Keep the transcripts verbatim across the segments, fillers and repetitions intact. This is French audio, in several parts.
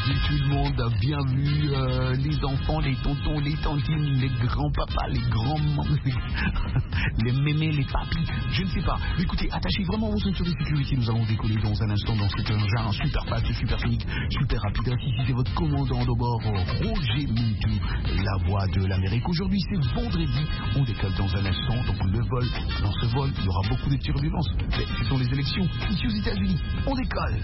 et tout le monde, bienvenue euh, les enfants, les tontons, les tantines, les grands-papas, les grands-mamans, les mémés, les papis, je ne sais pas. Mais écoutez, attachez vraiment vos ceintures de sécurité, nous allons décoller dans un instant dans cet engin super fast, super sonique, super rapide. Ainsi, c'est votre commandant de bord, Roger Mintou, la voix de l'Amérique. Aujourd'hui, c'est vendredi, on décolle dans un instant, donc le vol, dans ce vol, il y aura beaucoup de turbulences. Mais ce sont les élections ici aux États-Unis. On décolle.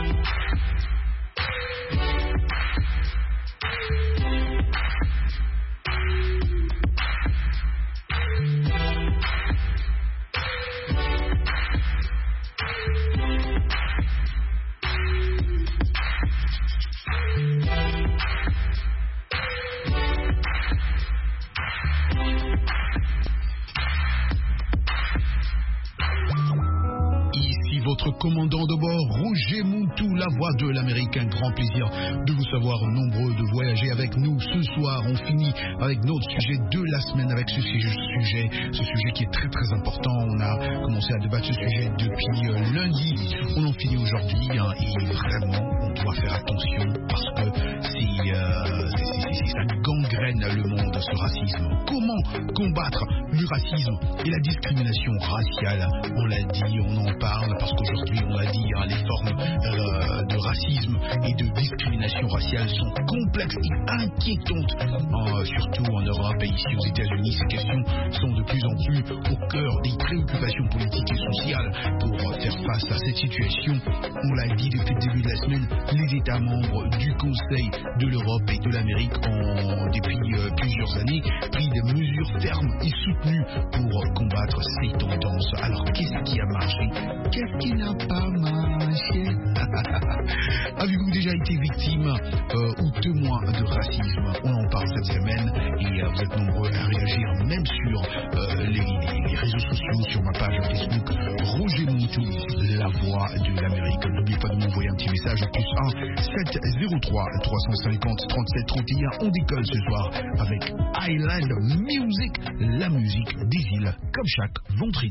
Votre commandant de bord, Roger Mintou, la voix de l'Amérique. Un grand plaisir de vous savoir nombreux de voyager avec nous. Ce soir, on finit avec notre sujet de la semaine, avec ce sujet, ce sujet qui est très très important. On a commencé à débattre ce sujet depuis euh, lundi. On en finit aujourd'hui hein, et vraiment, on doit faire attention parce que c'est, euh, c'est, c'est, c'est, ça gangrène le monde, ce racisme. Comment combattre le racisme et la discrimination raciale? On l'a dit, on en parle parce qu'aujourd'hui, on l'a dit, hein, les formes euh, de racisme et de discrimination raciale sont complexes et inquiétantes, euh, surtout en Europe et ici aux États-Unis. Ces questions sont de plus en plus au cœur des préoccupations politiques et sociales. Pour faire face à cette situation, on l'a dit depuis le début de la semaine, les États membres du Conseil de l'Europe et de l'Amérique ont, depuis euh, plusieurs années, pris des mesures fermes et soutenues pour combattre ces tendances. Alors, qu'est-ce qui a marché? Qu'est-ce qui n'a pas marché? Avez-vous déjà été victime euh, ou témoin de racisme? On en parle cette semaine et euh, vous êtes nombreux à réagir, même sur euh, les, les, les réseaux sociaux, sur ma page Facebook, Roger Mintou, la voix de l'Amérique. N'oubliez pas de m'envoyer un petit message au plus un sept zéro trois trois cent cinquante trente-sept trente et un. On décolle ce soir avec Island Music, la musique des îles, comme chaque vendredi.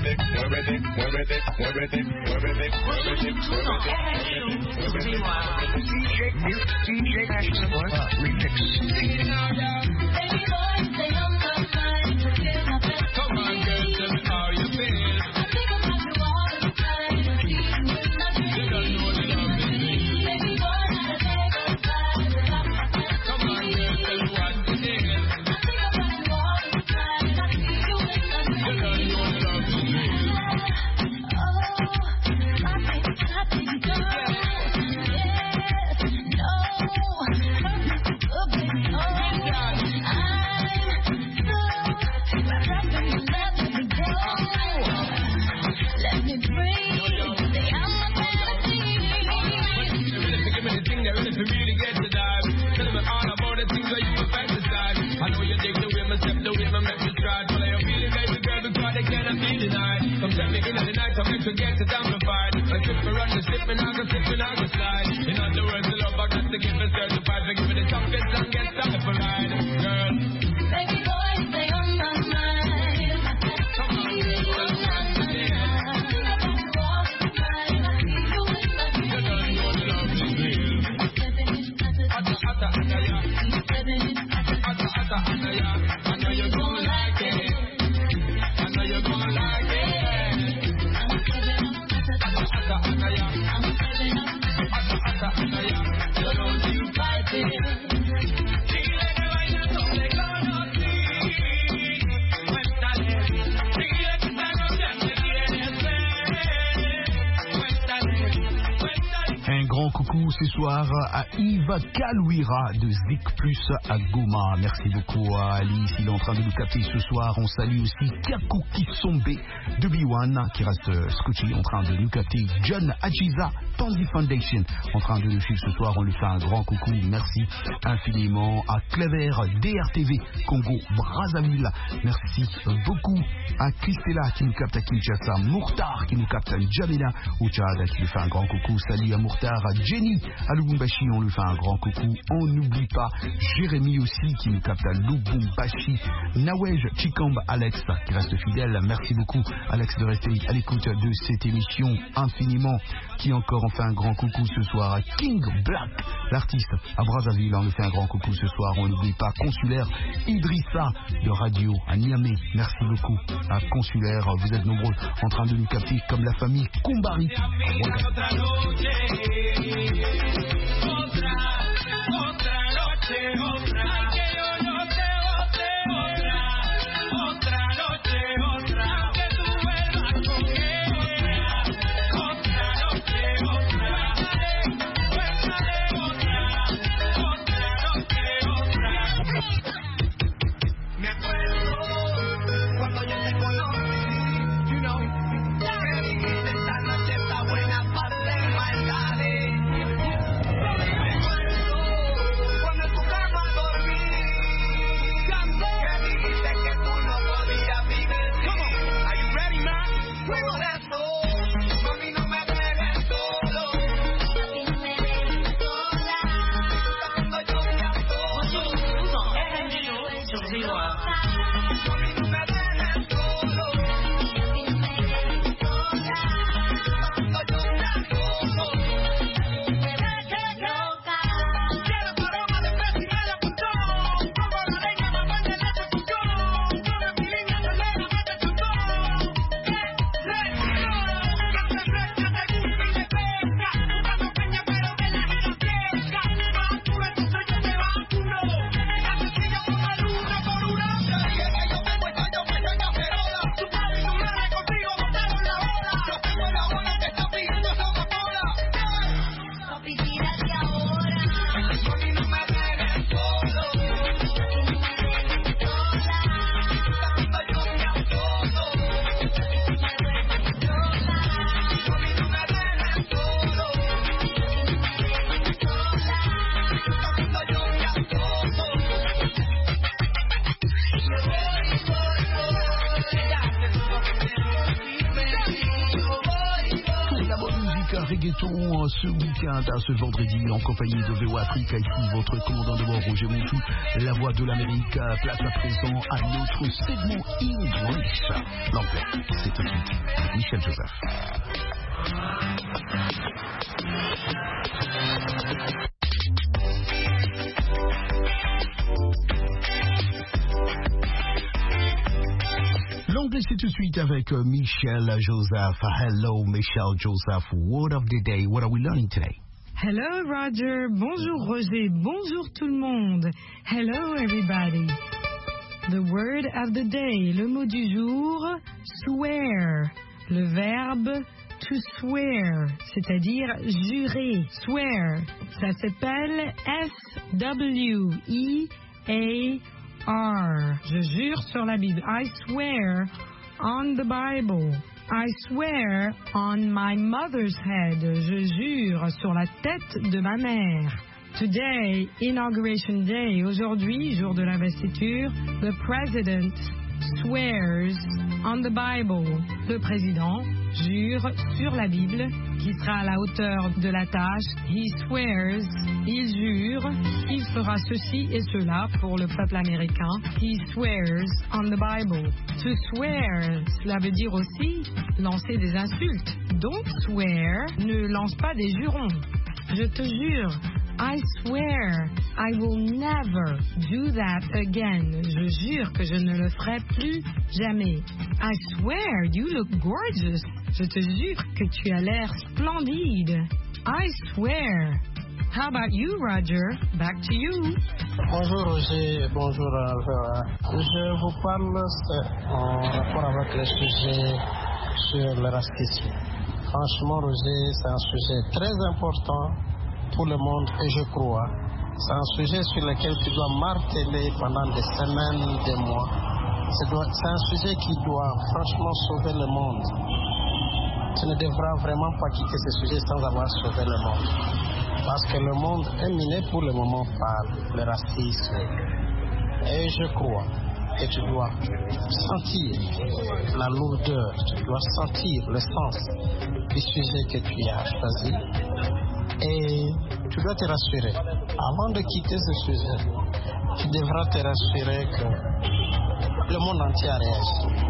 Ce soir à Yves Kalouira de Zik Plus à Goma. Merci beaucoup à Alice, il est en train de nous capter ce soir. On salue aussi Kaku Kisombe de B un qui reste scotché en train de nous capter. John Ajiza, Pandy Foundation, en train de nous suivre ce soir. On lui fait un grand coucou. Merci infiniment à Clever, D R T V, Congo, Brazzaville. Merci beaucoup à Christella qui nous capte à Kinshasa. Mourtar qui nous capte à Djamena au Tchad, qui lui fait un grand coucou. Salut à Mourtar, à Jenny à Lubumbashi, on lui fait un grand coucou. On n'oublie pas Jérémy aussi qui nous capte à Lubumbashi. Nawej Chikamb, Alex qui reste fidèle. Merci beaucoup Alex de rester à l'écoute de cette émission infiniment. Qui encore en fait un grand coucou ce soir à King Black l'artiste à Brazzaville. On lui fait un grand coucou ce soir. On n'oublie pas Consulaire Idrissa de Radio à Niamey. Merci beaucoup à Consulaire. Vous êtes nombreux en train de nous capter comme la famille Kumbari. Ce week-end, à ce vendredi, en compagnie de V O Africa, ici votre commandant de bord Roger Montou, la voix de l'Amérique, place à présent à notre segment English. L'anglais, c'est tout de suite Michel Joseph. L'anglais, c'est tout de suite avec uh, Michel Joseph. Hello, Michel Joseph. Word of the day. What are we learning today? Hello, Roger. Bonjour, Roger. Bonjour, tout le monde. Hello, everybody. The word of the day. Le mot du jour, swear. Le verbe to swear, c'est-à-dire jurer. Swear. Ça s'appelle S W E A R. Je jure sur la Bible. I swear on the Bible. I swear on my mother's head. Je jure sur la tête de ma mère. Today, Inauguration Day. Aujourd'hui, jour de l'investiture, the president swears on the Bible. Le président jure sur la Bible, qui sera à la hauteur de la tâche. He swears, il jure, il fera ceci et cela pour le peuple américain. He swears on the Bible. To swear, cela veut dire aussi lancer des insultes. Don't swear, ne lance pas des jurons. Je te jure, I swear, I will never do that again. Je jure que je ne le ferai plus jamais. I swear, you look gorgeous. Je te jure que tu as l'air splendide. I swear. How about you, Roger? Back to you. Bonjour, Roger. Bonjour, Vera. Je vous parle en rapport avec le sujet sur le racisme. Franchement, Roger, c'est un sujet très important pour le monde et je crois. C'est un sujet sur lequel tu dois marteler pendant des semaines, des mois. C'est, doit, c'est un sujet qui doit franchement sauver le monde. Tu ne devras vraiment pas quitter ce sujet sans avoir sauvé le monde. Parce que le monde est miné pour le moment par le racisme. Et je crois que tu dois sentir la lourdeur, tu dois sentir le sens du sujet que tu as choisi. Et tu dois te rassurer. Avant de quitter ce sujet, tu devras te rassurer que le monde entier a réagi.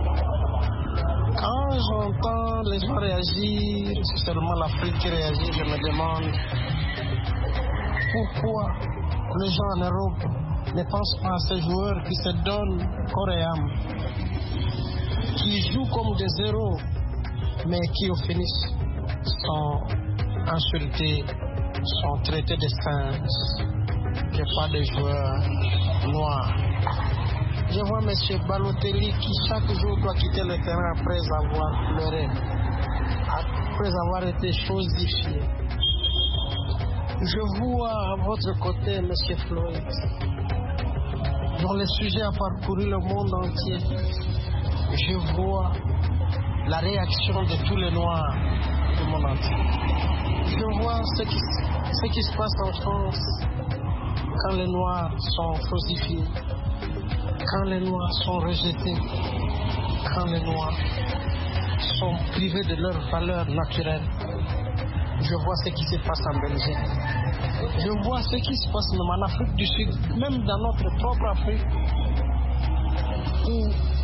Quand j'entends les gens réagir, c'est seulement l'Afrique qui réagit, je me demande pourquoi les gens en Europe ne pensent pas à ces joueurs qui se donnent corps et âme, qui jouent comme des héros, mais qui au finish sont insultés, sont traités de singes, que pas des joueurs noirs. Je vois M. Balotelli qui chaque jour doit quitter le terrain après avoir pleuré, après avoir été chosifié. Je vois à votre côté M. Floyd, dont le sujet a parcouru le monde entier. Je vois la réaction de tous les Noirs du monde entier. Je vois ce qui, ce qui se passe en France quand les Noirs sont falsifiés, quand les Noirs sont rejetés, quand les Noirs sont privés de leurs valeurs naturelles. Je vois ce qui se passe en Belgique. Je vois ce qui se passe même en Afrique du Sud, même dans notre propre Afrique, où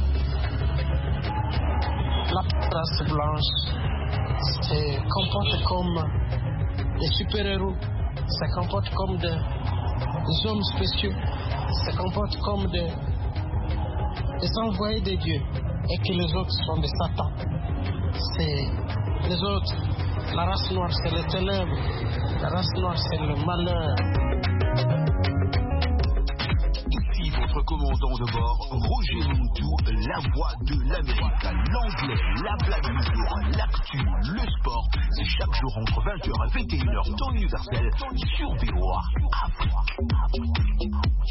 la race blanche se comporte comme des super-héros, se comporte comme des, des hommes spéciaux, se comporte comme des, des envoyés de Dieu, et que les autres sont des satans. C'est les autres. La race noire, c'est les ténèbres. La race noire, c'est le malheur. Ici votre commandant de bord, Roger Montou, la voix de l'Amérique, l'anglais, la blague du jour, l'actu, le sport. C'est chaque jour entre vingt heures et vingt et une heures, temps universel, sur V O A Afrique.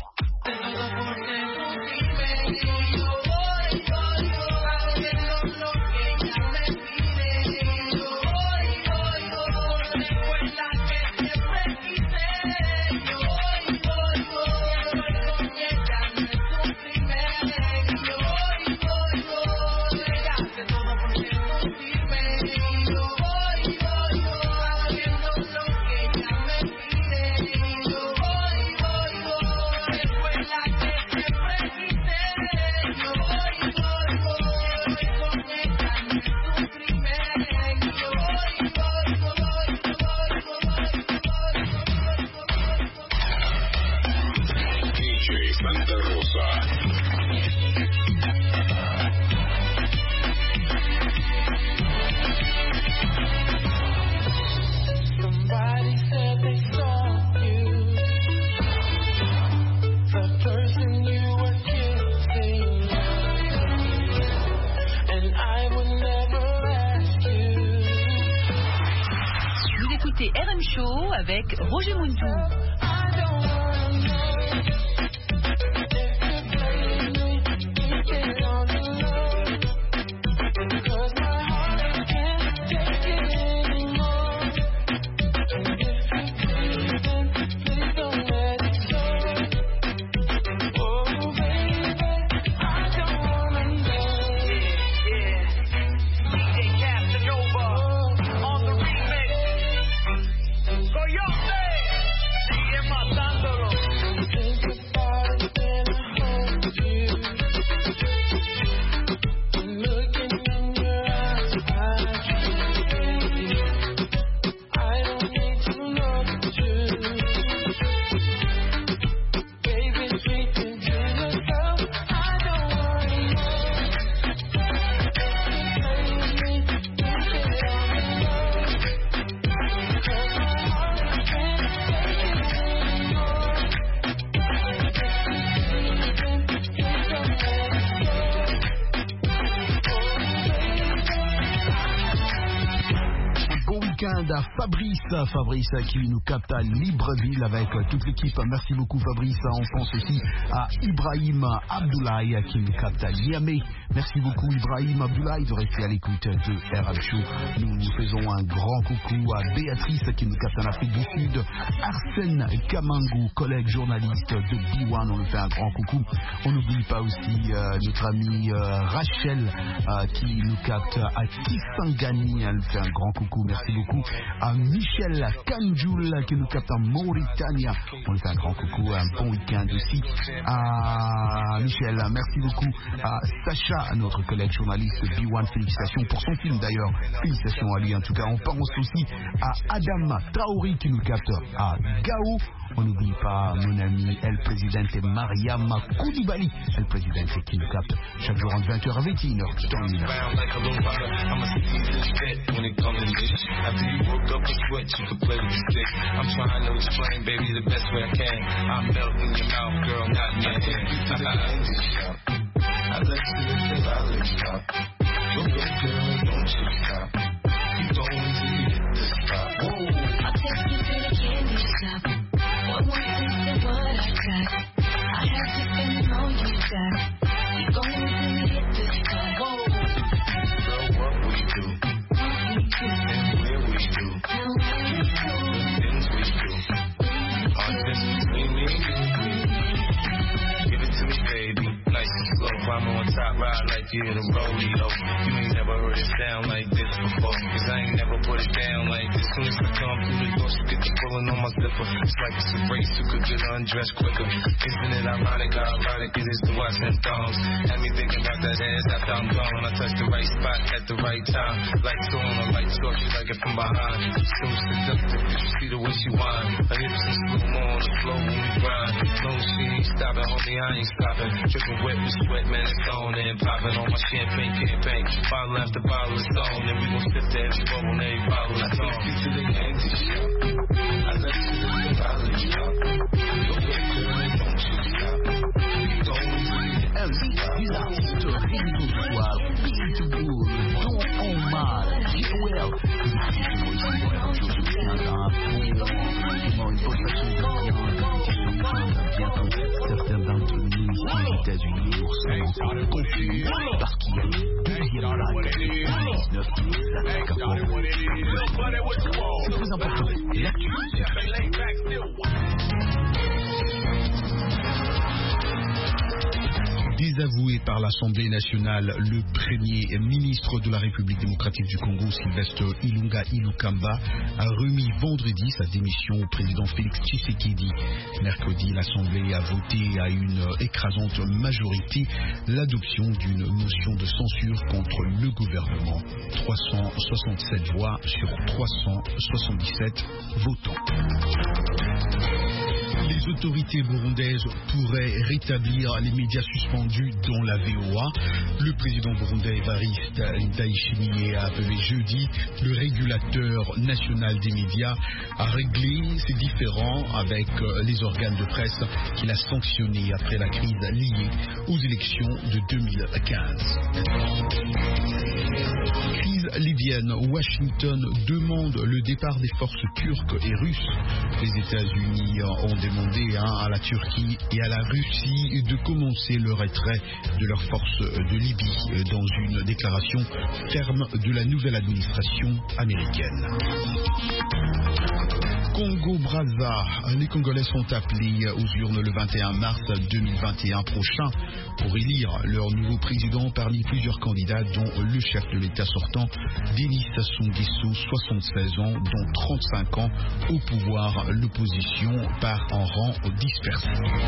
R M Show avec Roger Montou. À Fabrice, Fabrice qui nous capte à Libreville avec toute l'équipe. Merci beaucoup Fabrice. On pense aussi à Ibrahim Abdoulaye qui nous capte à Niamey. Merci beaucoup Ibrahim Abdoulaye de rester à l'écoute de R M Show. Nous nous faisons un grand coucou à Béatrice qui nous capte en Afrique du Sud. Arsène Kamangou, collègue journaliste de B un, on lui fait un grand coucou. On n'oublie pas aussi euh, notre amie euh, Rachel euh, qui nous capte à Kisangani. Elle fait un grand coucou. Merci beaucoup. à Michel Kanjoul qui nous capte en Mauritanie. On lui fait un grand coucou, un bon week-end aussi à Michel. Merci beaucoup à Sacha, notre collègue journaliste B un. Félicitations pour son film d'ailleurs. Félicitations à lui en tout cas. On pense aussi à Adam Traoré qui nous capte à Gao. On n'oublie pas mon ami El Presidente Mariam Koulibaly, El Presidente qui nous capte chaque jour entre vingt heures à vingt et une heures dans le Nord. I'm on top, ride like you in a rodeo. You ain't never heard it sound like this before, cause I ain't never put it down like this. Soon as I come through the door, you get the pulling on my zipper. It's like it's a race, you could get undressed quicker. Isn't it ironic, how ironic it is to watch them thongs? Had me thinking about that ass after I'm gone. I touch the right spot at the right time. Lights on, a light short, you like it from behind. So seductive, you see the way she whine. Her hips are slow-mo on the floor when we grind. Long as she ain't stopping, homie, I ain't stopping. Dripping wet with sweat, man, it's on and popping on my champagne campaign. Bottle after bottle is on, and we gon' sip to every bubble and every bottle is on. I take you to the candy shop. I let you to the bottle shop. Go get girl and don't you stop. You don't need M C, les artistes réunis ce soir, Pitbull, Don Omar, Joel. Une bonne façon de bien, bientôt certains d'entre nous aux États-Unis sont encore confus parce qu'il y a une deuxième vague de covid dix-neuf qui nous attaque encore. C'est très important, l'actu. Désavoué par l'Assemblée nationale, le premier ministre de la République démocratique du Congo, Sylvestre Ilunga Ilukamba, a remis vendredi sa démission au président Félix Tshisekedi. Mercredi, l'Assemblée a voté à une écrasante majorité l'adoption d'une motion de censure contre le gouvernement. trois cent soixante-sept voix sur trois cent soixante-dix-sept votants. Les autorités burundaises pourraient rétablir les médias suspendus dans la V O A. Le président burundais Evariste Ndayishimiye a appelé jeudi le régulateur national des médias à régler ses différends avec les organes de presse qu'il a sanctionnés après la crise liée aux élections de deux mille quinze. Crise libyenne, Washington demande le départ des forces turques et russes. Les États-Unis ont demandé hein, à la Turquie et à la Russie de commencer le retrait de leurs forces de Libye dans une déclaration ferme de la nouvelle administration américaine. Congo-Brazza, les Congolais sont appelés aux urnes le vingt et un mars deux mille vingt et un prochain pour élire leur nouveau président parmi plusieurs candidats dont le chef de l'État sortant, Denis Sassou Nguesso, soixante-seize ans, dont trente-cinq ans au pouvoir. L'opposition part en rang dispersé.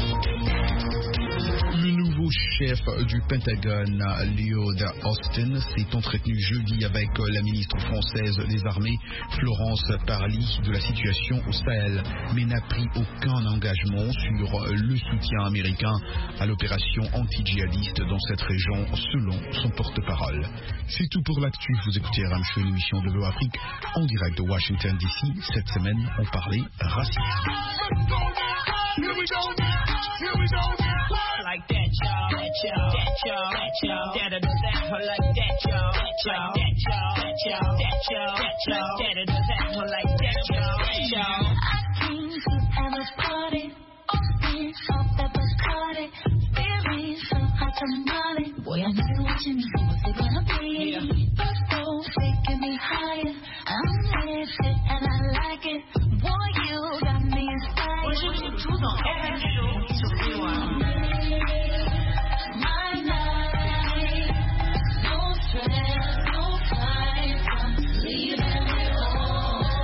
Le nouveau chef du Pentagone, Lloyd Austin, s'est entretenu jeudi avec la ministre française des Armées, Florence Parly, de la situation au Sahel, mais n'a pris aucun engagement sur le soutien américain à l'opération anti-djihadiste dans cette région, selon son porte-parole. C'est tout pour l'actu. Vous écoutez R M Show, une émission de l'Afrique en direct de Washington D C. Cette semaine, on parlait racisme. Like that, y'all, that y'all, that y'all, that y'all, that that that like that, y'all, like that, y'all, that y'all, that y'all, that y'all, that that like that, y'all, that y'all. I came to have a party, open up that Bacardi, feeling so hot tamale. Boy, I know what you mean, what's it gonna be? Let's go, taking me higher. I'm with it and I like it. Boy, you got me inspired. Moi, je suis tout dans R M Show sur V O A. No stress, no fight, I'm leaving it all.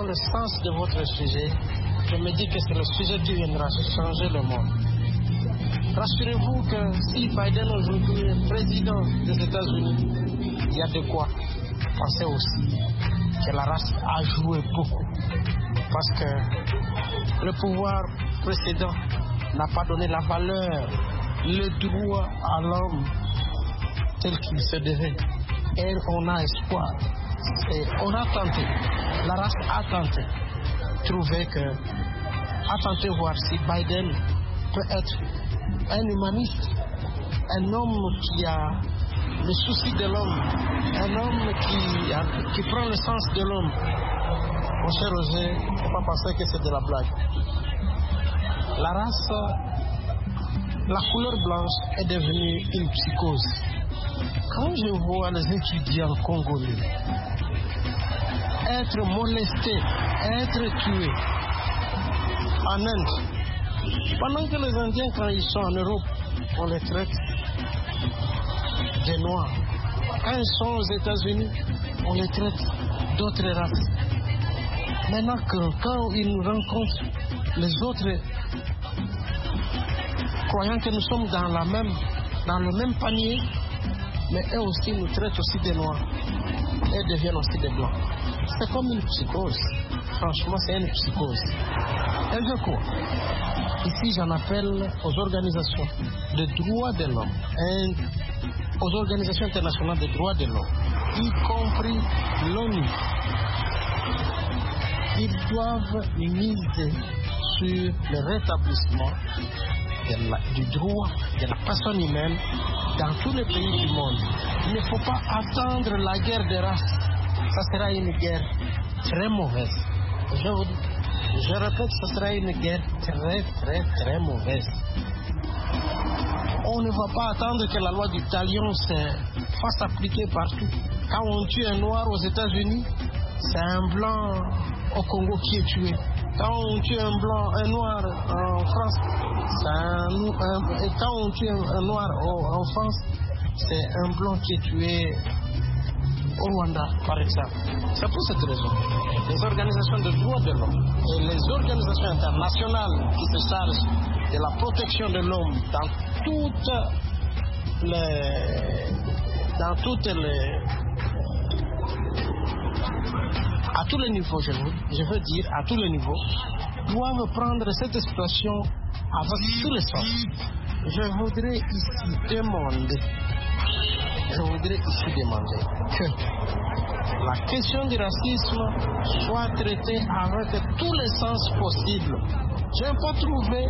le sens de votre sujet, je me dis que c'est le sujet qui viendra changer le monde. Rassurez-vous que si Biden aujourd'hui est président des États-Unis, il y a de quoi penser aussi que la race a joué beaucoup. Parce que le pouvoir précédent n'a pas donné la valeur, le droit à l'homme tel qu'il se devait. Et on a espoir. Et on a tenté, la race a tenté, trouver que, a tenté voir si Biden peut être un humaniste, un homme qui a le souci de l'homme, un homme qui, a, qui prend le sens de l'homme. Mon cher Roger, il ne faut pas penser que c'est de la blague. La race, la couleur blanche est devenue une psychose. Quand je vois les étudiants congolais être molestés, être tués en Inde, pendant que les Indiens, quand ils sont en Europe, on les traite des Noirs. Quand ils sont aux États-Unis, on les traite d'autres races. Maintenant, que, quand ils nous rencontrent, les autres, croyant que nous sommes dans, la même, dans le même panier, mais eux aussi nous traitent aussi des Noirs et deviennent aussi des Blancs. C'est comme une psychose. Franchement, c'est une psychose. Elle veut quoi? Ici, j'en appelle aux organisations de droits de l'homme, et aux organisations internationales de droits de l'homme, y compris l'ONU. Ils doivent miser sur le rétablissement de la, du droit de la personne humaine dans tous les pays du monde. Il ne faut pas attendre la guerre des races. Ça sera une guerre très mauvaise. Je, vous, je répète, ça sera une guerre très, très, très mauvaise. On ne va pas attendre que la loi du talion se fasse appliquer partout. Quand on tue un noir aux États-Unis, c'est un blanc au Congo qui est tué. Quand on tue un blanc, un noir en France, c'est un, un, et quand on tue un, un noir au, en France, c'est un blanc qui est tué au Rwanda, par exemple. C'est pour cette raison. Les organisations de droits de l'homme et les organisations internationales qui se chargent de la protection de l'homme dans toutes les, dans toutes les, à tous les niveaux, je veux, je veux dire, à tous les niveaux, doivent prendre cette situation avec tous les sens. Je voudrais ici demander, je voudrais ici demander que la question du racisme soit traitée avec tous les sens possibles. Je n'ai pas trouvé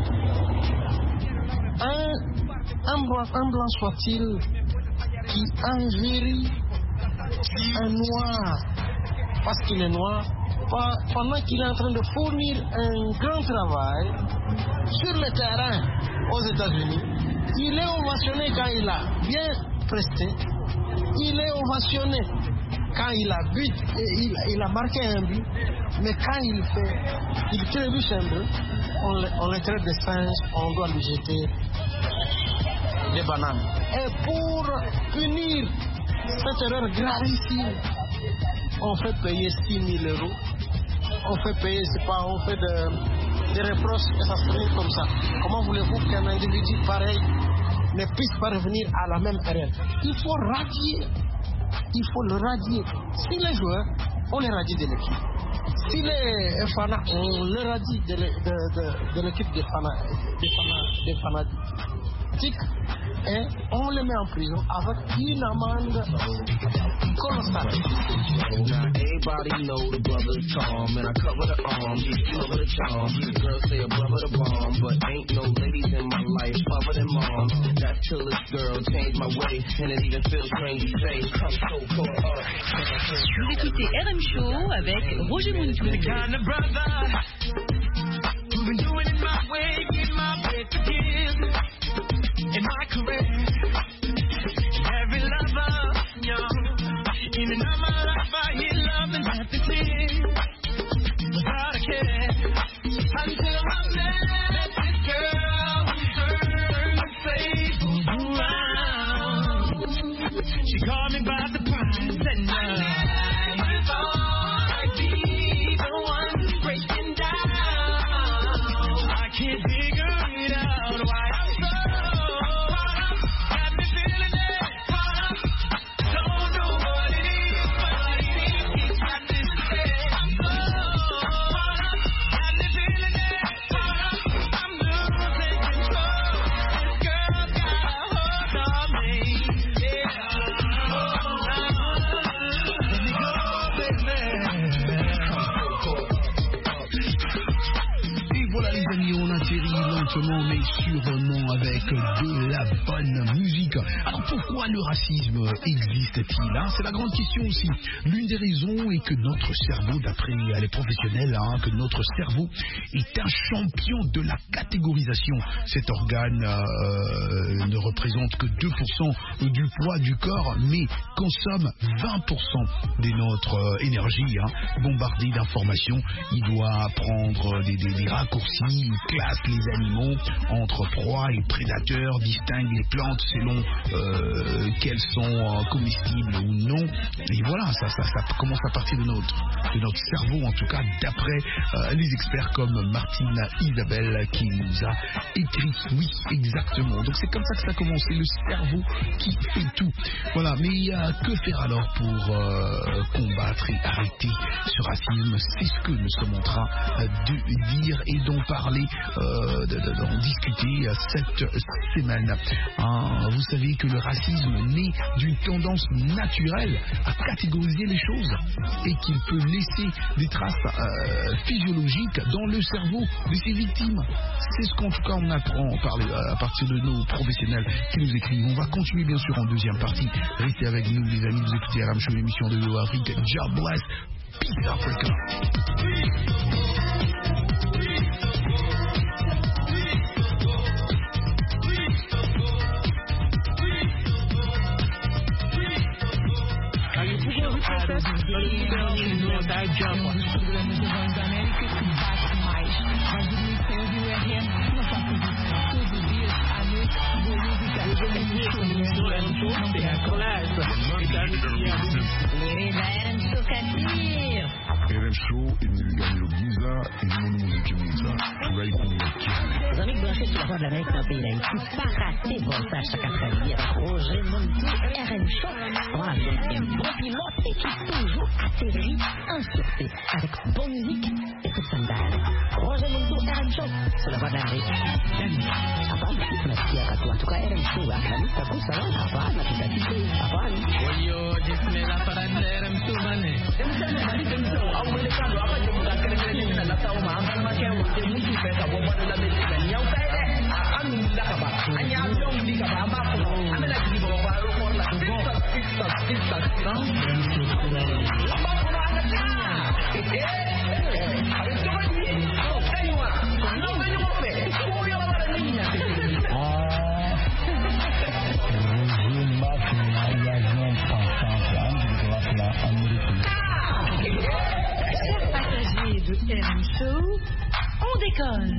un, un, blanc, un blanc soit-il qui injurie un noir parce qu'il est noir, pendant qu'il est en train de fournir un grand travail sur le terrain aux États-Unis. Il est ovationné quand il a bien presté, il est ovationné quand il a but, il, il a marqué un but, mais quand il fait, il trébuche un peu, on le, on le traite de singe, on doit lui jeter des bananes. Et pour punir cette erreur gravissime, on fait payer six mille euros, on fait payer, c'est pas, on fait de, des reproches et ça se finit comme ça. Comment voulez-vous qu'un individu pareil ne puisse pas revenir à la même erreur? Il faut radier, il faut le radier. Si les joueurs, on les radie de l'équipe. Si les fana, on le radie de, de, de, de l'équipe des fana, des fana, des fanatiques. Et on les met en prison avec une amende colossale. Now everybody know the brother's calm, and I cover the arm, you cover the charm. Girls say a brother the bomb, but ain't no ladies in my life other than mom. That chillish girl changed my way, and it even feels strange to say, come so caught up. Vous écoutez R M Show avec Roger Montou. The kind of brother who's been doing it my way, get my way to give. In my career, every lover, young, in and out my life, I hear love and happiness, without a care, until I met this girl who turned the tables around. She called me by the price, and I thought I'd be the one doucement mais sûrement avec de la bonne musique. Alors pourquoi le racisme existe-t-il, hein? C'est la grande question aussi. L'une des raisons est que notre cerveau, d'après les professionnels, hein, que notre cerveau est un champion de la catégorisation. Cet organe euh, ne représente que deux pour cent du poids du corps, mais consomme vingt pour cent de notre euh, énergie. Hein. Bombardé d'informations, il doit prendre des, des, des raccourcis, il classe les animaux entre proies et prédateurs, distingue les plantes selon euh, qu'elles sont euh, comestibles ou non. Et voilà, ça, ça, ça commence à partir de notre, de notre cerveau, en tout cas d'après euh, les experts comme Martine Isabelle qui nous a écrit. Oui, exactement. Donc c'est comme ça que ça a commencé, le cerveau qui fait tout. Voilà, mais euh, que faire alors pour euh, combattre et arrêter ce racisme? C'est ce que nous sommes en train euh, de dire et d'en parler, euh, d'en discuter euh, cette semaine. Hein, vous savez que le racisme naît d'une tendance naturelle à catégoriser les choses et qu'il peut laisser des traces euh, physiologiques dans le cerveau de ses victimes. C'est ce qu'en tout cas on apprend par les, à partir de nos professionnels qui nous écrivent. On va continuer bien sûr en deuxième partie. Restez avec nous les amis, vous écoutez R M Show, l'émission de V O Afrique. God bless, peace Africa. R M Show et nous gagnons le Giza et nous nous musique Giza. Tu vas y comprendre. Les amis branchés sur la voie de l'Amérique dans le pays d'Haïti, pas rater bon ça chaque après-midi avec Roger Montou, R M Show. Voilà, c'est un bon pilote et qui toujours atterrit en sûreté avec bonne musique et tout ça d'âge. Roger Montou, R M Show sur la voie de l'Amérique. Apa, merci à toi. En tout cas, R M Show, à la liste, à coup, ça va, apa, la petite attitude, apa. Oyo, disme la parade de R M Show, mané. De R M Show, on décolle.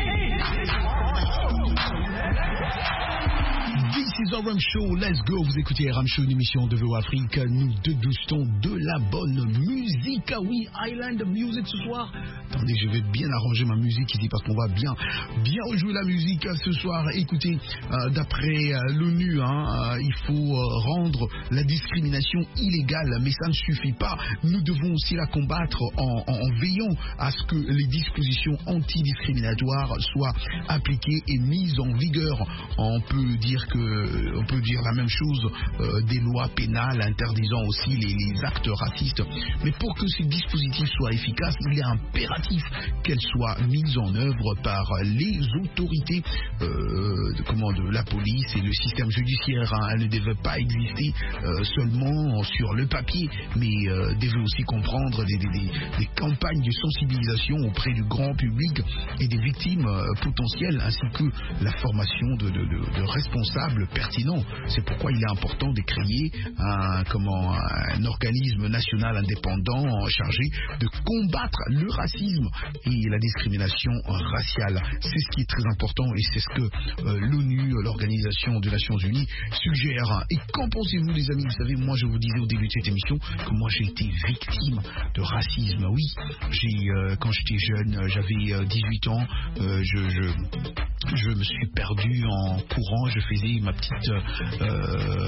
This is R M Show, let's go. Vous écoutez R M Show, une émission de V O Afrique. Nous dégustons de la bonne musique. Ah oui, Island Music ce soir. Attendez, je vais bien arranger ma musique ici parce qu'on va bien, bien rejouer la musique ce soir. Écoutez, euh, d'après euh, l'ONU, hein, euh, il faut euh, rendre la discrimination illégale, mais ça ne suffit pas. Nous devons aussi la combattre en, en, en veillant à ce que les dispositions antidiscriminatoires soient appliquées et mises en vigueur. On peut dire que, on peut dire la même chose euh, des lois pénales interdisant aussi les, les actes racistes. Mais pour que ces dispositifs soient efficaces, il est impératif qu'elles soient mises en œuvre par les autorités, euh, de, comment, de la police et le système judiciaire. Hein. Elles ne devaient pas exister euh, seulement sur le papier, mais euh, devaient aussi comprendre des, des, des, des campagnes de sensibilisation auprès du grand public et des victimes euh, potentielles, ainsi que la formation de, de, de, de responsables pertinents. C'est pourquoi il est important de créer un, comment, un organisme national indépendant chargé de combattre le racisme et la discrimination raciale. C'est ce qui est très important et c'est ce que euh, l'ONU, l'Organisation des Nations Unies, suggère. Et qu'en pensez-vous, les amis? Vous savez, moi je vous disais au début de cette émission que moi j'ai été victime de racisme. Oui, j'ai, euh, quand j'étais jeune, j'avais euh, dix-huit ans, euh, je, je, je me suis perdu en courant, je faisais ma petite euh,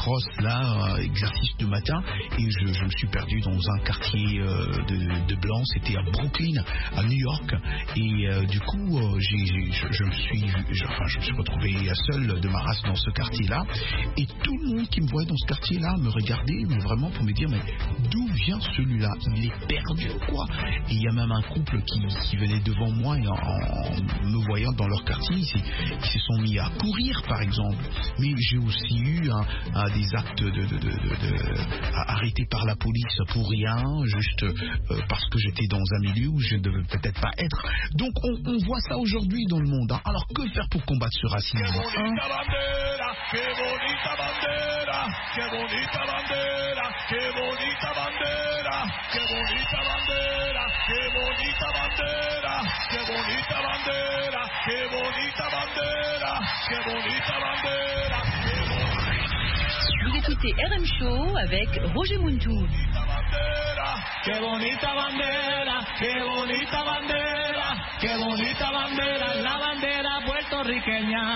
cross, là, exercice de matin, et je, je me suis perdu dans un quartier euh, de, de blancs. C'était à Brooklyn, à New York, et euh, du coup, euh, j'ai, j'ai, je, je me suis, je, enfin, je me suis retrouvé seul de ma race dans ce quartier-là, et tout le monde qui me voyait dans ce quartier-là me regardait, mais vraiment pour me dire, mais d'où vient celui-là? Il est perdu ou quoi? Et il y a même un couple qui, qui venait devant moi, et en, en me voyant dans leur quartier, ils, ils se sont mis à courir, par exemple. Mais j'ai aussi eu un, un, des actes de, de, de, de, de arrêtés par la police pour rien, juste euh, parce que j'étais dans un milieu où je ne devais peut-être pas être. Donc on, on voit ça aujourd'hui dans le monde. Hein. Alors que faire pour combattre ce racisme? Hein? Qué bonita bandera, qué bonita bandera, qué bonita bandera, qué bonita bandera, qué bonita bandera, qué bonita bandera, qué bonita bandera, qué bonita bandera. Vous écoutez R M Show avec Roger Muntou. Qué bonita bandera, qué bonita bandera, qué bonita bandera, la bandera puertorriqueña.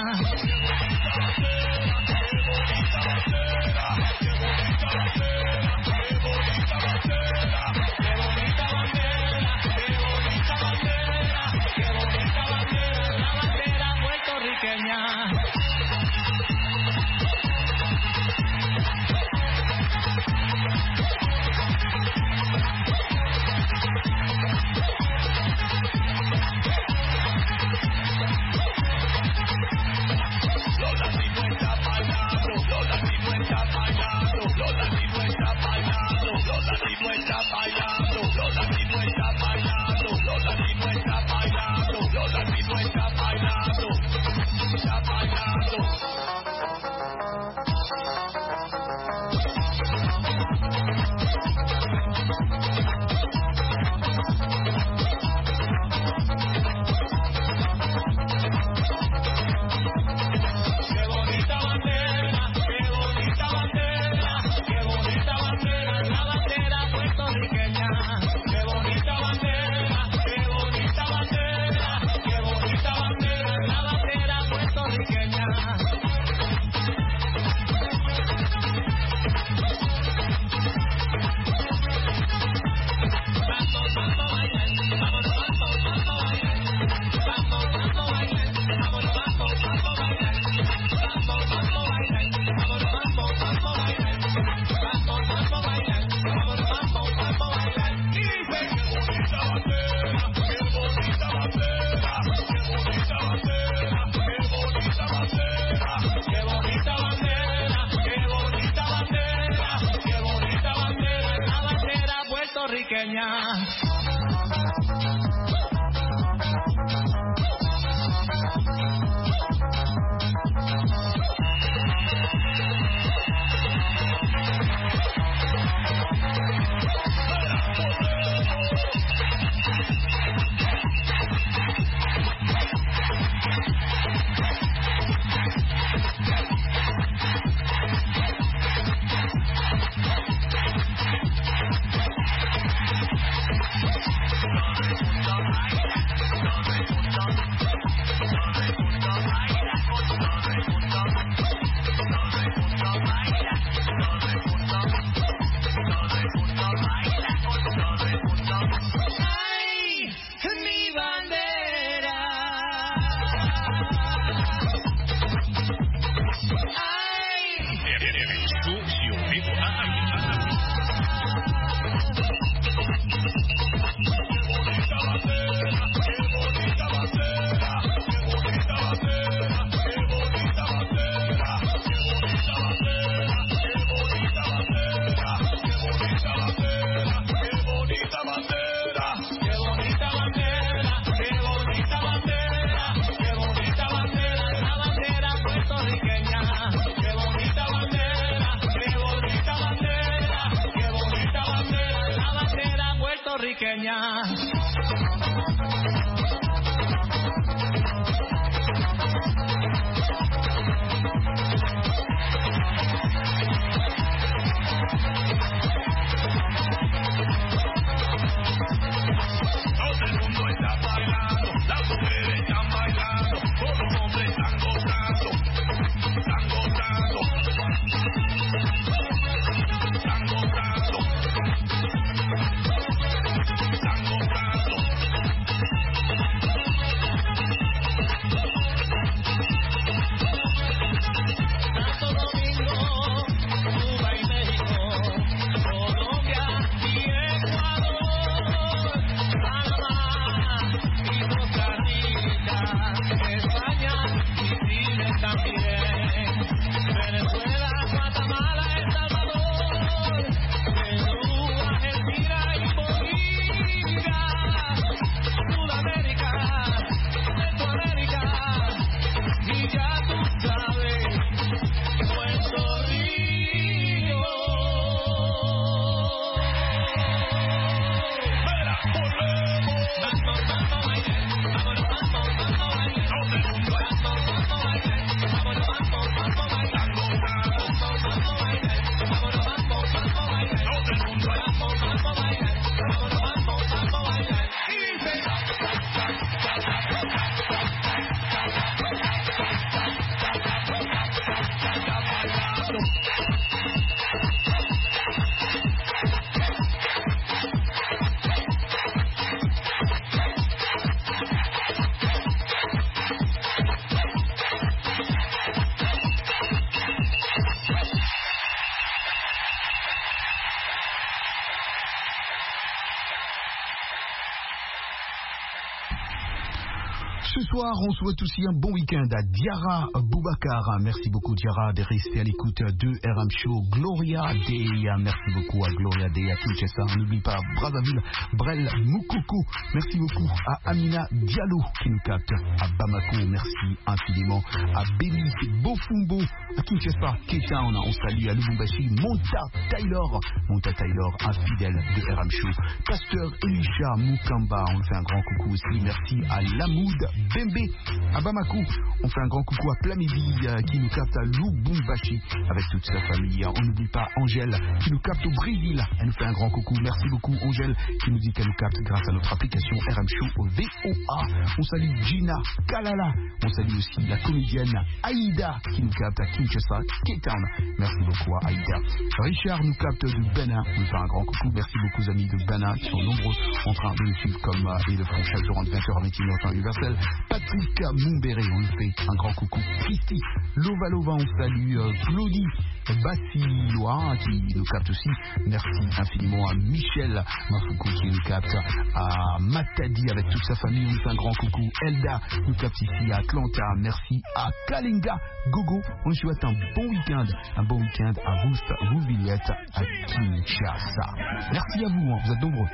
Ce soir, on souhaite aussi un bon week-end à Diarra Boubacar. Merci beaucoup Diarra de rester à l'écoute de R M Show. Gloria Dei, merci beaucoup à Gloria Dei, à Kinshasa. On n'oublie pas Brazzaville, Brel Moukoukou. Merci beaucoup à Amina Diallo qui nous capte à Bamako. Merci infiniment à Béli Bofumbo, à Kinshasa, K-Town. On salue à Lubumbashi, Monta Taylor. Monta Taylor, un fidèle de R M Show. Pasteur Elisha Mukamba, on fait un grand coucou aussi. Merci à Lamoud Bembe à Bamako. On fait un grand coucou à Plamidi euh, qui nous capte à Lubumbashi avec toute sa famille. On n'oublie pas Angèle qui nous capte au Brésil. Elle nous fait un grand coucou. Merci beaucoup Angèle qui nous dit qu'elle nous capte grâce à notre application R M Show au V O A. On salue Gina Kalala. On salue aussi la comédienne Aïda qui nous capte à Kinshasa, K-Town. Merci beaucoup à Aïda. Richard nous capte de Benin. On nous fait un grand coucou. Merci beaucoup amis de Benin qui sont nombreux en train de nous suivre comme euh, ils le font chaque jour entre vingt heures et vingt et une heures temps universel. Patrick Mumbere, on lui fait un grand coucou. Christy Lovalova, on salue euh, Claudie Bassilois qui nous capte aussi. Merci infiniment à Michel Mafoukou qui nous capte, à Matadi avec toute sa famille, on lui fait un grand coucou. Elda nous capte ici à Atlanta. Merci à Kalinga Gogo, on lui souhaite un bon week-end, un bon week-end à Ruth Rouvillette à Kinshasa. Merci à vous, hein, vous êtes nombreux.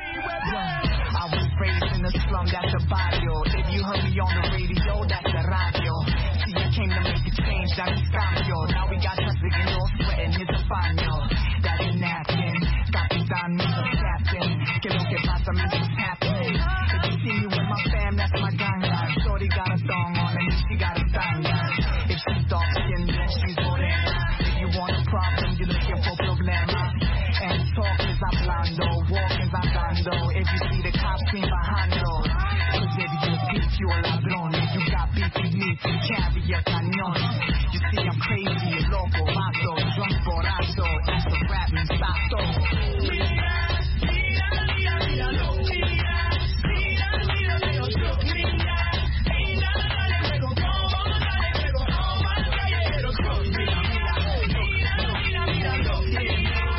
I was raised in the slum, that's a barrio. If you heard me on the radio, that's a radio. See, I came to make a change, that is cambio. Now we got something in your sweating, it's a baño. That ain't napkin, Capitan, Mister Captain. Que lo que pasa, Mister's happening. If you see me with my fam, that's my ganga. Shorty got a thong on and she got a tanga. If she's dark skinned, then she's morena. If you want a problem, you're looking for problema. And talk is hablando, walk is andando. If you see the cops clean bajando, cause baby you a thief, you a ladrón. If you got beef, you need to carry a cañón. You see I'm crazy, loco, mato, drunk borracho, that's a rap and sato. Mira, mira, mira, mira, no, mira, mira, mira, mira, mira, mira, mira, dale, pero como, dale, pero como, dale, pero como, mira, mira, mira, mira, mira, no, mira.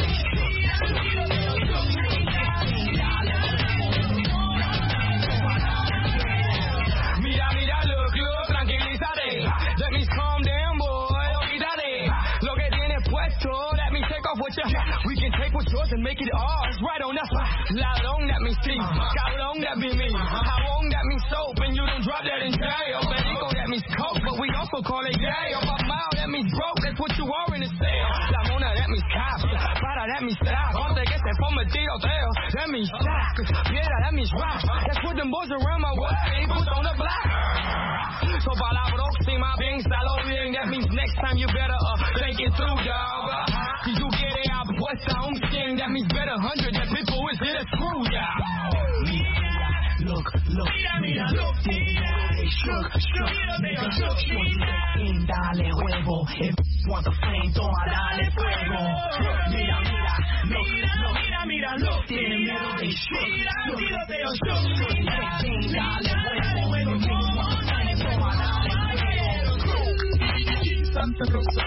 We can take what's yours and make it ours. Right on, that's why. Ladrón, that means thief. Cabrón, that be me. Jabón, that means soap. And you don't drop that in jail. Perico, that means coke. But we also call it gay. Papao, that means broke. That's what you are in the sale. La mona, that means cops. Para, that means stop. Once they get that from a tiroteo, that means shock. Piedra, that means rock. That's what them boys around my way put on the block. So para la próxima, piénsalo bien. That means next time you better uh, think it through, dog. Cause you get it out, what's our own skin? That means better hundred, that people is here to screw ya. Look, look, mira, mira, look, they shook, shook, nigga, shook, shook, dale huevo, if you want the flame, toma, dale fuego. Mira, mira, look, look, mira, mira, look, in the middle, they shook, shook, they shook, shook, dale huevo, if you want the flame, toma, dale fuego. Santa Rosa.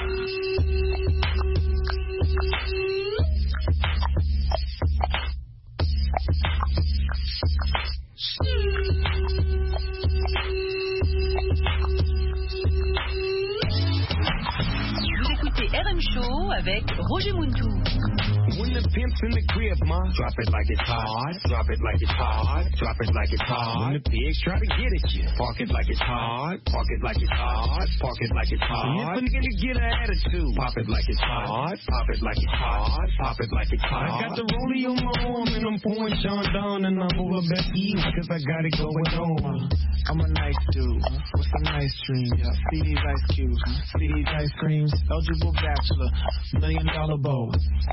Vous écoutez R M Show avec Roger Muntou. When the pimp's in the crib, ma, drop it like it's hard, drop it like it's hard, drop it like it's hard. When the pigs try to get at you, park it like it's hard, park it like it's hard, park it like it's hard. And if a nigga get an attitude, pop it like it's hard, pop it like it's hard, pop it like it's hard. I got the rollie on my arm and I'm pouring Sean down and I'm over Becky cause I got it going on. I'm a nice dude with some nice dreams. See these ice cubes, see these ice creams. Eligible bachelor, million dollar bow. That's why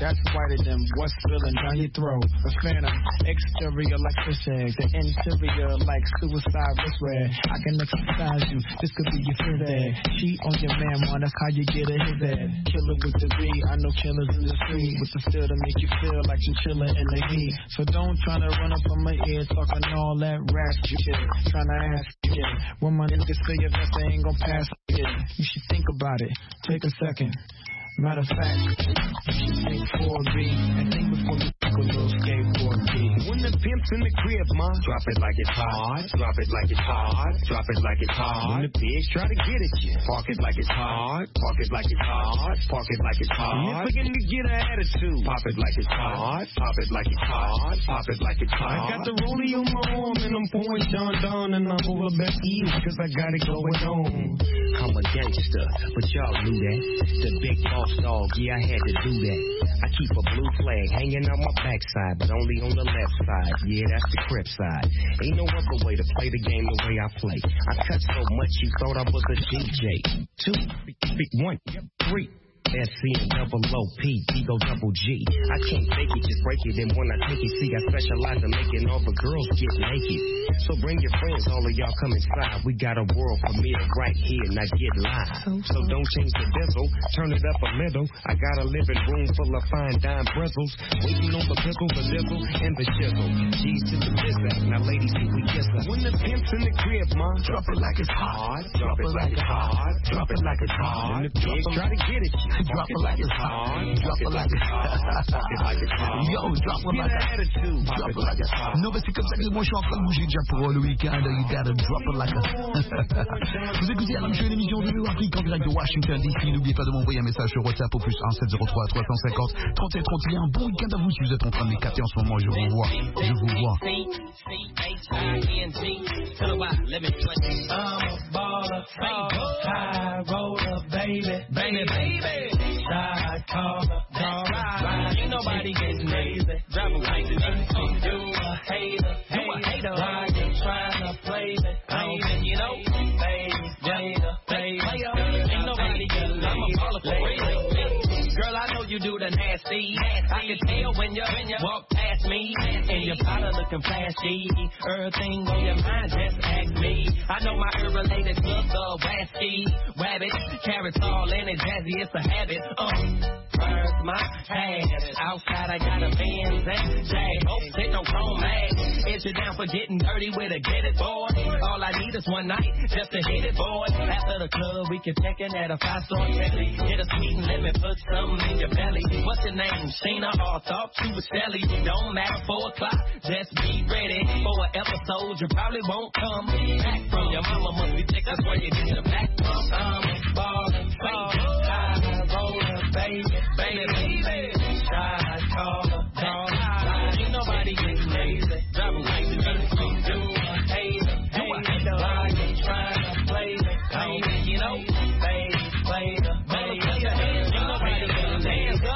right of them. What's spilling down your throat? The phantom, exterior like fish egg, the interior like suicide wrist red. I can exercise you, this could be your first day. Cheat on your man, man, that's how you get a hit there. Killer with the B, I know killers in the street with the steel to make you feel like you chillin' in the heat. So don't try to run up on my ear talking all that rap shit. Trying to ask shit. When my niggas say your best, they ain't gon' pass it. You should think about it. Take a second. Matter of fact, you should think four B and think before you take a little skateboard B. When the pimp's in the crib, ma, drop it like it's hot, drop it like it's hot, drop it like it's hot. When the pigs try to get at you, park it like it's hot, park it like it's hot, park it like it's hot. When you're looking to get an attitude, pop it like it's hot, pop it like it's hot, pop it like it's hot. I got the rollie on my arm and I'm pouring Sean down and I'm over back east cause I got it going on. I'm a gangster, but y'all knew that. The big boss dog, yeah, I had to do that. I keep a blue flag hanging on my backside, but only on the left side. Yeah, that's the crip side. Ain't no other way to play the game the way I play. I cut so much you thought I was a D J. Two, one, three. S C and double O P, Ego double G. I can't fake it, just break it. And when I take it, see, I specialize in making all the girls get naked. So bring your friends, all of y'all come inside. We got a world premiere right here, now get live. So don't change the diesel, turn it up a little. I got a living room full of fine dime bristles. Waiting on the pickle, the nizzle, and the chisel. G's to the business, now ladies, see we kiss her. When the pimp's in the crib, ma, drop it like it's hot, drop it like it's hot, drop it like it's hot. When the pigs try to get it, drop it like it's hot, drop it like it's hot, drop it like it's hot. Yo, drop it like it's hot, drop it like it's hot. Non, mais c'est comme ça que moi je suis en train de bouger déjà pour le week-end. You gotta drop it like it's hot. Vous écoutez R M Show, une émission de Afrique en direct de Washington D C. N'oubliez pas de m'envoyer un message sur WhatsApp au plus un sept zéro trois trois cinq zéro trente-sept trente et un. Bon week-end à vous si vous êtes en train de m'écarter en ce moment. Je vous vois, je vous vois. Baby, baby, side caller, caller, ain't nobody getting lazy. Driving crazy, you a hater, you a hater. Why you trying to play me, play me, you know? Baby, later, later, ain't nobody getting lazy. I'm a baller for real. Girl, I know you do the nasty. I can tell when you when you walk past me, and your powder looking flashy. Everything on your mind, just ask me. I know my related club, the Wasky, Rabbit, carrots all in it, jazzy, it's a habit. Um, burns my hand. Outside I got a Benz and Jag. Oh, sit no chrome mag. Is you down for getting dirty with a get it boy? All I need is one night just to hit it, boy. After the club, we can check in at a five-star Bentley. Get a sweet and let me put some in your belly. What's your name? Sheena or thought you was Shelly. Don't matter, four o'clock. Just be ready for an episode you probably won't come back from. Your mama must be thick, that's where you get the back from. I'm ballin', ballin', high rollin', baby, baby, baby. Side caller, caller, ain't nobody getting lazy. Driving like the you do a hater, hater. Why you trying to play me, play me, you know? Baby, later, baby, ain't nobody getting lazy.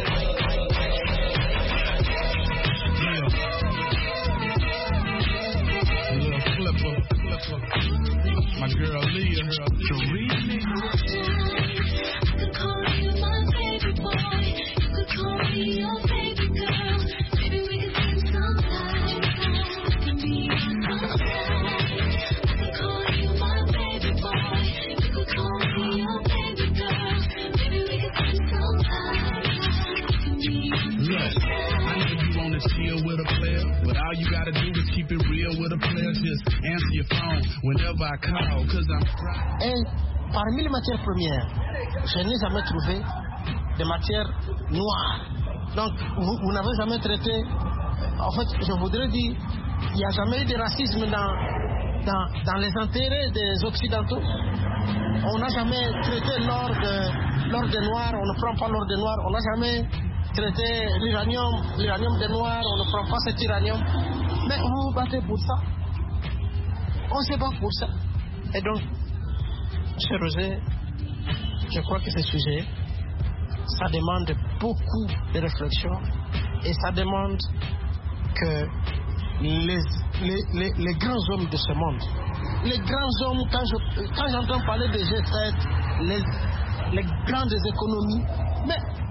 My girl Leah, the remix. I could call you my baby boy. You could call me your baby girl. Maybe we could spend some time. I can be your sunshine. I could call you my baby boy. You could call me your baby girl. Maybe we could spend some time. I can be your sunshine. I know you wanna chill with a player, but all you gotta do is keep it real with a player. Just answer your phone whenever I call, cause I'm Et parmi les matières premières, je n'ai jamais trouvé de matières noires. Donc, vous, vous n'avez jamais traité. En fait, je voudrais dire, il n'y a jamais eu de racisme dans, dans, dans les intérêts des Occidentaux. On n'a jamais traité l'or de, l'or des Noirs, on ne prend pas l'or des Noirs. On n'a jamais traité l'uranium, l'uranium des Noirs, on ne prend pas cet uranium. Mais vous vous battez pour ça. On ne sait pas pour ça. Et donc, M. Roger, je crois que ce sujet, ça demande beaucoup de réflexion et ça demande que les, les, les, les grands hommes de ce monde, les grands hommes, quand, je, quand j'entends parler de G sept, les, les grandes économies, mais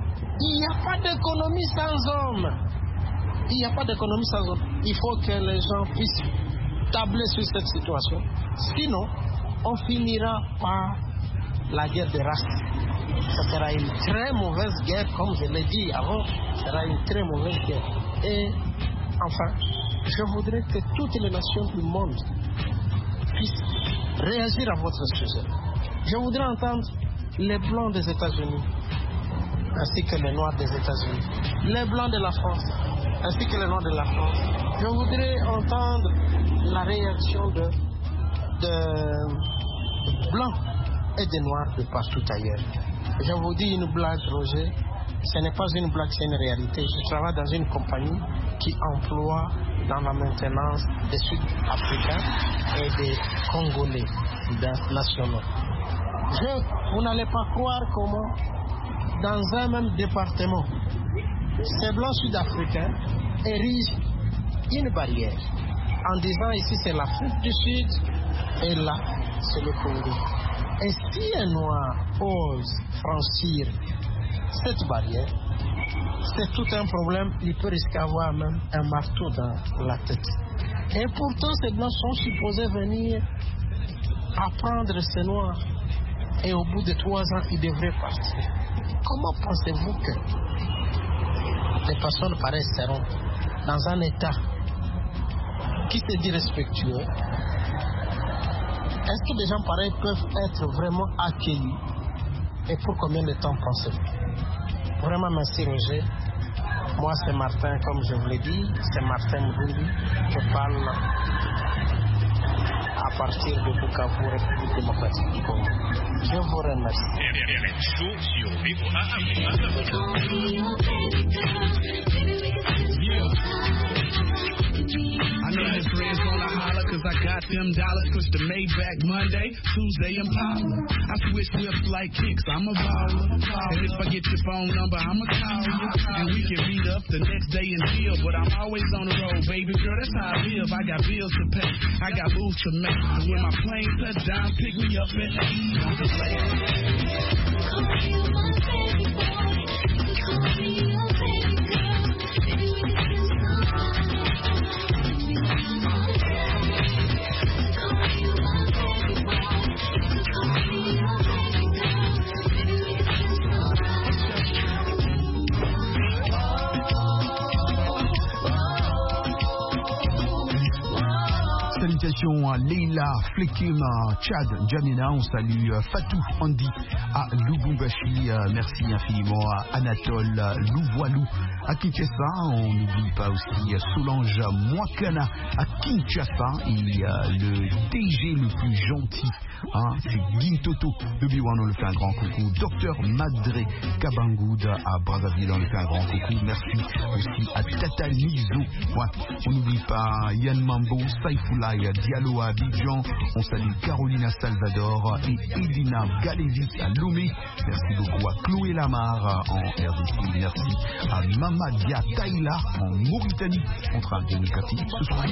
Il n'y a pas d'économie sans hommes. Il n'y a pas d'économie sans hommes. Il faut que les gens puissent tabler sur cette situation. Sinon, on finira par la guerre des races. Ça sera une très mauvaise guerre, comme je l'ai dit avant. Ça sera une très mauvaise guerre. Et enfin, je voudrais que toutes les nations du monde puissent réagir à votre sujet. Je voudrais entendre les blancs des États-Unis, ainsi que les noirs des États-Unis, les blancs de la France, ainsi que les noirs de la France. Je voudrais entendre la réaction de, de blancs et de noirs de partout ailleurs. Je vous dis une blague, Roger. Ce n'est pas une blague, c'est une réalité. Je travaille dans une compagnie qui emploie dans la maintenance des Sud-Africains et des Congolais nationaux. Je, vous n'allez pas croire comment, dans un même département, ces blancs Sud-Africains érigent une barrière en disant ici c'est l'Afrique du Sud et là c'est le Congo. Et si un noir ose franchir cette barrière, c'est tout un problème. Il peut risquer d'avoir même un marteau dans la tête. Et pourtant, ces blancs sont supposés venir apprendre ces noirs. Et au bout de trois ans, ils devraient partir. Comment pensez-vous que les personnes pareilles seront dans un état qui se dit respectueux? Est-ce que des gens pareils peuvent être vraiment accueillis? Et pour combien de temps pensez-vous? Vraiment, merci Roger. Moi, c'est Martin, comme je vous l'ai dit. C'est Martin Moudouli. Je parle à partir de Bukavu, République démocratique du Congo. Je vous remercie. I know his friends gonna holler cause I got them dollars. Push the Maybach Monday, Tuesday Impala. I switch whips like kicks, I'm a baller. And if I get your phone number, I'ma call you. And we can meet up the next day and chill. But I'm always on the road, baby girl, that's how I live. I got bills to pay, I got moves to make. And when my plane touch down, pick me up at the E on the lake. Call me my baby boy, call me your baby girl. Baby, we can do something. Salutations à Leila, Flekim, Chad, Jamina, on salue Fatou, Andy à Lubumbashi, merci infiniment à Anatole Louvoilou à Kinshasa, on n'oublie pas aussi Solange Mwakana à Kinshasa et le D G le plus gentil, hein, c'est Gintoto de Biwan, on le fait un grand coucou, Docteur Madré Kabangoud à Brazzaville, on le fait un grand coucou, merci aussi à Tata Nizo, ouais, on n'oublie pas Yann Mambo, Saifoula Diallo à Abidjan, on salue Carolina Salvador et Edina Galévis à Lomé, merci beaucoup à Chloé Lamar en R D C, merci à Mamadia Taïla en Mauritanie, on sera en démocratie ce soir.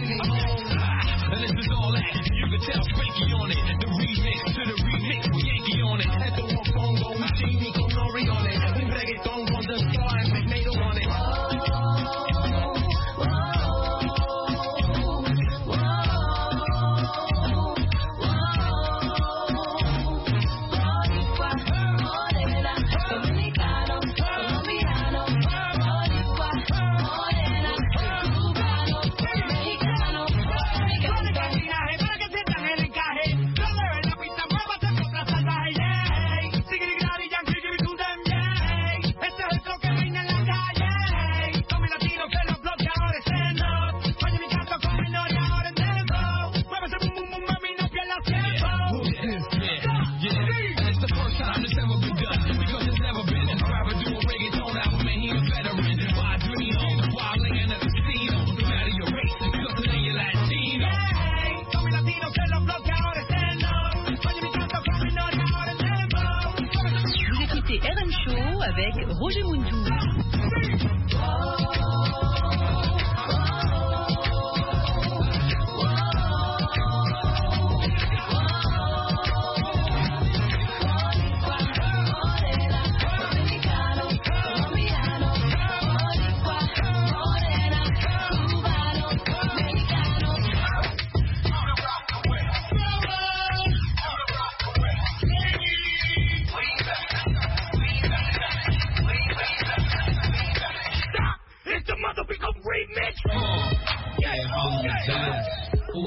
Este es el toque reina en la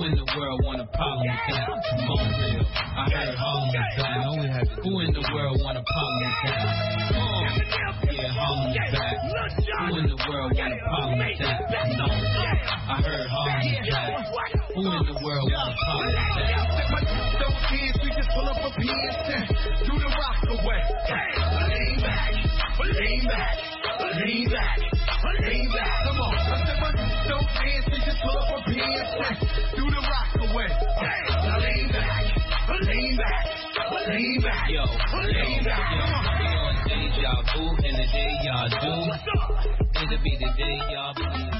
Who in the world want a problem with that? Come on, real. I heard Harlem was back. No, we have. Who in the world want a problem with that? Come on. Yeah, Harlem is back. Who in the world want a problem with that? No. I heard Harlem is back. Who in the world want a problem with that? Those kids, we just pull up a P S ten. Do the rock away. Lean back. Lean back. Lean back. Lean back. Come on. I said, but those kids, we just pull up a P S ten. Do the rock away. Now lean back. Lean back. Lean back. Yo, lean back. Yo, on deja vu, and the day y'all do, it'll be the day y'all believe.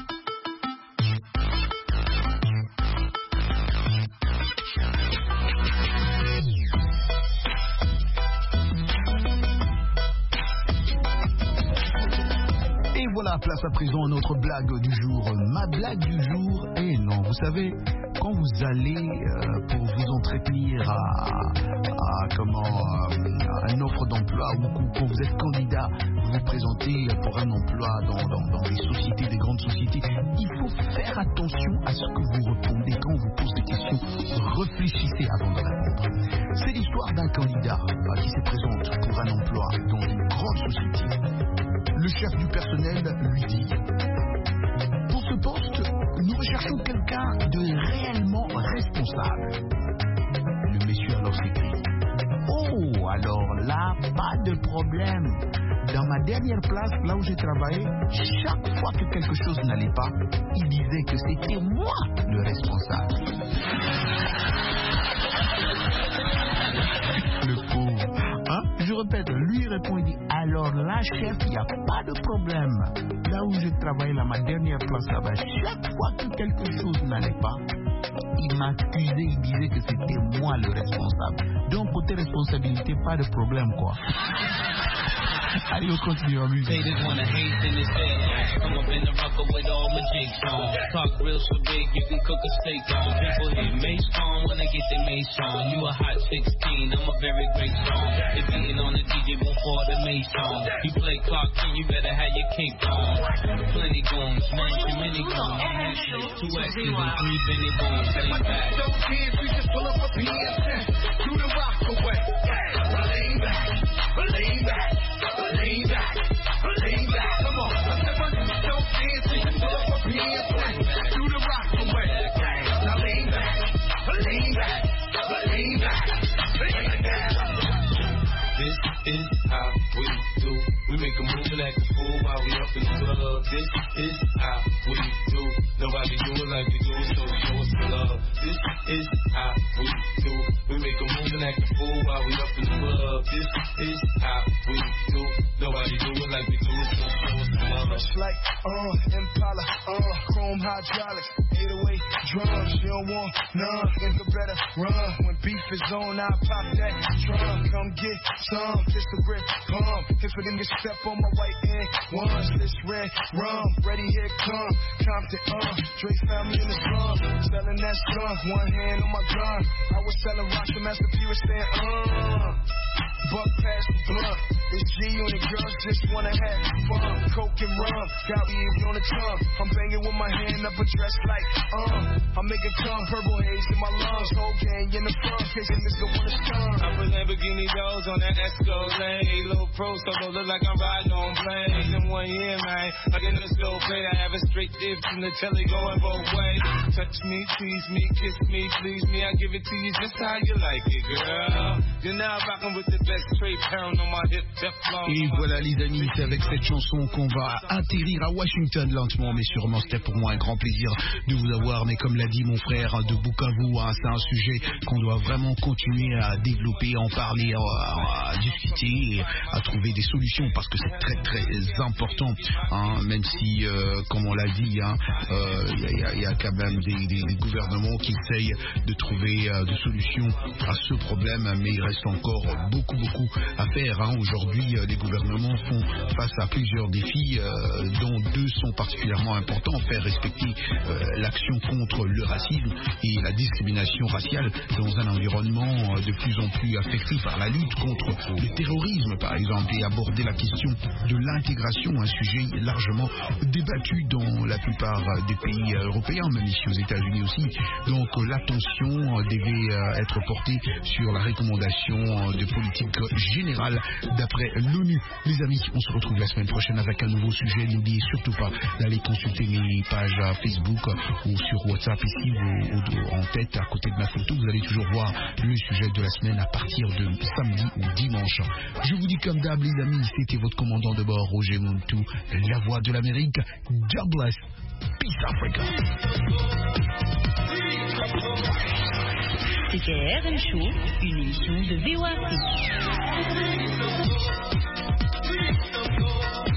Et voilà, place à présent à notre blague du jour. Ma blague du jour est non, vous savez, quand vous allez euh, pour vous entretenir à, à comment à une offre d'emploi ou quand vous êtes candidat, vous vous présentez pour un emploi dans, dans, dans des sociétés, des grandes sociétés, il faut faire attention à ce que vous répondez quand on vous pose des questions. Réfléchissez avant de répondre. C'est l'histoire d'un candidat euh, qui se présente pour un emploi dans une grande société. Le chef du personnel lui dit: pour ce poste, nous recherchons quelqu'un de réellement responsable. Le monsieur alors s'écrie: oh, alors là, pas de problème. Dans ma dernière place, là où j'ai travaillé, chaque fois que quelque chose n'allait pas, il disait que c'était moi le responsable. Le pauvre. Hein? Je répète, lui répond, il dit: alors là, chef, il n'y a pas de problème. Là où je travaillais, là, ma dernière place là-bas, chaque fois que quelque chose n'allait pas, il m'accusait, il disait que c'était moi le responsable. Donc, côté responsabilité, pas de problème, quoi. Allez, on continue en musique. They just wanna hate in this head. Come up in the rucker with all my jigs on. Talk real so big, you can cook a steak on. People hit Mace on when they get their Mace on. You a hot sixteen, I'm a very great song. They beating on the D J before the Mace on. You play Clark King, you better have your cake on. Plenty goons, many, many goons. Two X's and three Benny Booms. Lay back. Those kids, we just pull up a P S ten. Do the rock away. Lean back. Lean back. Lean back, lean back, come on. I said, but don't dance, we just pull up a P S ten. Do the rock away. Now lean back, lean back, lean back, lean back. This is how we do. We make a move and act a fool while we up in the club. This is how we do. Nobody do it like we do, so show us the love. This is how we do. We make a move and act a fool while we up in the club. This is how we do. Nobody do it like we do, so show us the love. Much like, uh, Impala, uh, chrome hydraulics, eight oh eight drums. You don't want none, nigga better run. When beef is on, I pop that drum. Come get some, pistol grip, pump. If it in your step on my right hand, once this red rum, ready here come. Compton, uh, Dre found me in the slum, selling that skunk, one hand on my gun. I was selling rocks to Master P was saying, uh, buck past the blunt. It's G on the girls just wanna have fun. Coke and rum, got weed on the tongue. I'm banging with my hand up a dress like, uh, I make it come, purple haze in my lungs. Whole gang in the front, case a nigga wanna stun. I put Lamborghini doors on that Escalade. Little pro solo look like I'm riding on planes. In one year, man, I get the scope play. I have a straight dip from the telly going both ways. Touch me, tease me, kiss me, please me. I give it to you just how you like it, girl. You're now rocking with the best straight pound on my hip. Et voilà les amis, c'est avec cette chanson qu'on va atterrir à Washington lentement mais sûrement. C'était pour moi un grand plaisir de vous avoir, mais comme l'a dit mon frère de Bukavu, hein, c'est un sujet qu'on doit vraiment continuer à développer, en parler, à, à discuter et à trouver des solutions parce que c'est très très important, hein, même si euh, comme on l'a dit, il hein, euh, y, y, y a quand même des, des, des gouvernements qui essayent de trouver euh, des solutions à ce problème, mais il reste encore beaucoup beaucoup à faire, hein. Aujourd'hui, les gouvernements font face à plusieurs défis, euh, dont deux enjeux sont particulièrement importants. Faire respecter euh, l'action contre le racisme et la discrimination raciale dans un environnement de plus en plus affecté par la lutte contre le terrorisme, par exemple, et aborder la question de l'intégration, un sujet largement débattu dans la plupart des pays européens, même ici aux États-Unis aussi. Donc euh, l'attention devait euh, être portée sur la recommandation de politique générale d'après l'ONU. Les amis, on se retrouve la semaine prochaine avec un nouveau sujet. N'oubliez surtout pas d'aller consulter mes pages Facebook ou sur WhatsApp ici ou, ou, en tête à côté de ma photo. Vous allez toujours voir le sujet de la semaine à partir de samedi ou dimanche. Je vous dis comme d'hab les amis, c'était votre commandant de bord Roger Muntu, la voix de l'Amérique. God bless. Peace Africa. C'était R M Show, une émission de V O A Afrique.